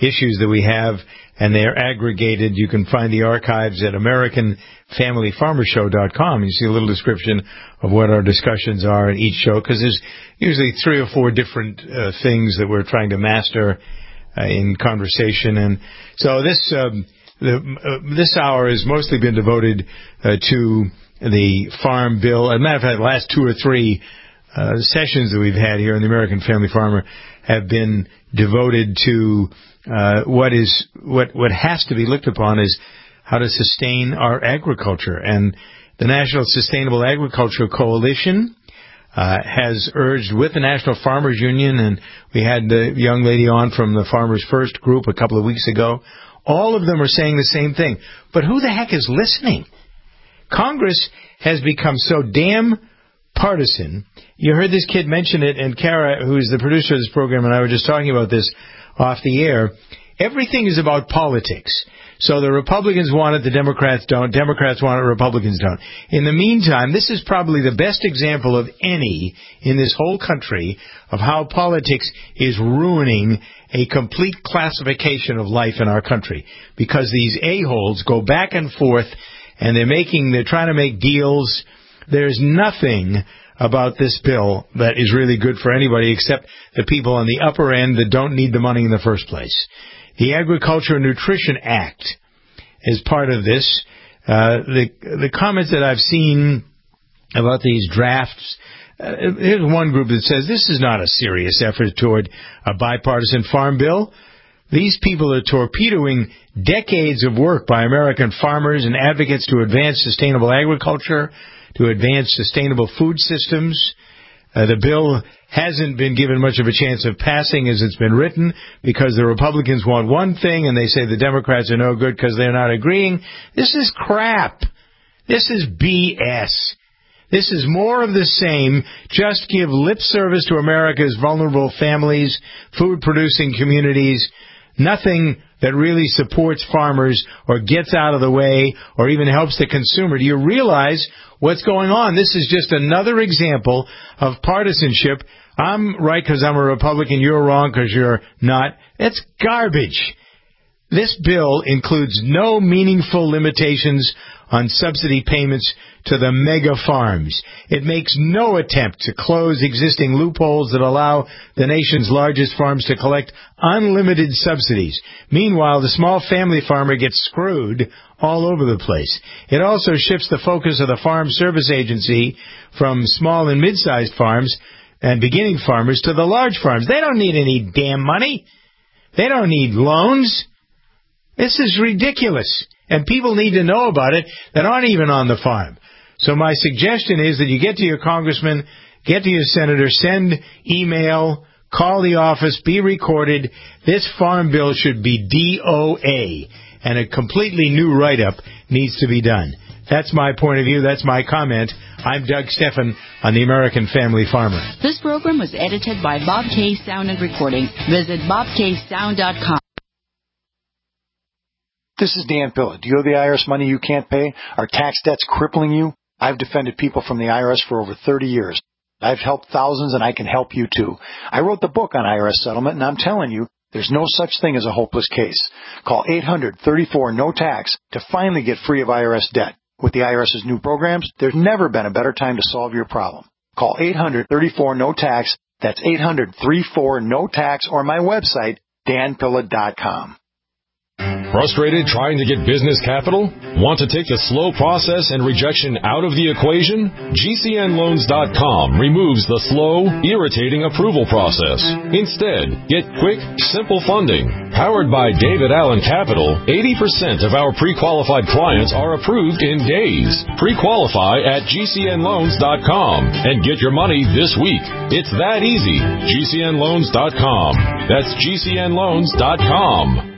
issues that we have, and they are aggregated. You can find the archives at American Family Farmer Show dot com. You see a little description of what our discussions are in each show, because there's usually three or four different uh, things that we're trying to master uh, in conversation. And so this um, the, uh, this hour has mostly been devoted uh, to the Farm Bill. As a matter of fact, the last two or three uh, sessions that we've had here in the American Family Farmer have been devoted to uh, what is what what has to be looked upon as how to sustain our agriculture. And the National Sustainable Agriculture Coalition uh, has urged, with the National Farmers Union, and we had the young lady on from the Farmers First group a couple of weeks ago, all of them are saying the same thing. But who the heck is listening? Congress has become so damn partisan. You heard this kid mention it, and Kara, who is the producer of this program, and I were just talking about this off the air. Everything is about politics. So the Republicans want it, the Democrats don't. Democrats want it, Republicans don't. In the meantime, this is probably the best example of any in this whole country of how politics is ruining a complete classification of life in our country. Because these a-holes go back and forth, and they're making, they're trying to make deals. There's nothing about this bill that is really good for anybody except the people on the upper end that don't need the money in the first place. The Agriculture and Nutrition Act is part of this. Uh, the the comments that I've seen about these drafts, uh, here's one group that says this is not a serious effort toward a bipartisan farm bill. These people are torpedoing decades of work by American farmers and advocates to advance sustainable agriculture, to advance sustainable food systems. Uh, the bill hasn't been given much of a chance of passing as it's been written because the Republicans want one thing and they say the Democrats are no good because they're not agreeing. This is crap. This is B S. This is more of the same. Just give lip service to America's vulnerable families, food-producing communities, nothing that really supports farmers or gets out of the way or even helps the consumer. Do you realize what's going on? This is just another example of partisanship. I'm right because I'm a Republican, you're wrong because you're not. It's garbage. This bill includes no meaningful limitations on subsidy payments to the mega farms. It makes no attempt to close existing loopholes that allow the nation's largest farms to collect unlimited subsidies. Meanwhile, the small family farmer gets screwed all over the place. It also shifts the focus of the Farm Service Agency from small and mid-sized farms and beginning farmers to the large farms. They don't need any damn money. They don't need loans. This is ridiculous. And people need to know about it that aren't even on the farm. So my suggestion is that you get to your congressman, get to your senator, send email, call the office, be recorded. This farm bill should be D O A, and a completely new write-up needs to be done. That's my point of view. That's my comment. I'm Doug Steffen on the American Family Farmer.
This program was edited by Bob K. Sound and Recording. Visit bob k sound dot com.
This is Dan Pilla. Do you owe the I R S money you can't pay? Are tax debts crippling you? I've defended people from the I R S for over thirty years. I've helped thousands, and I can help you too. I wrote the book on I R S settlement, and I'm telling you, there's no such thing as a hopeless case. Call eight hundred, thirty-four, no tax to finally get free of I R S debt. With the IRS's new programs, there's never been a better time to solve your problem. Call eight hundred, thirty-four, no tax. That's eight hundred, thirty-four, no tax, or my website, dan pilla dot com.
Frustrated trying to get business capital? Want to take the slow process and rejection out of the equation? G C N loans dot com removes the slow, irritating approval process. Instead, get quick, simple funding. Powered by David Allen Capital, eighty percent of our pre-qualified clients are approved in days. Pre-qualify at G C N loans dot com and get your money this week. It's that easy. G C N loans dot com. That's G C N loans dot com.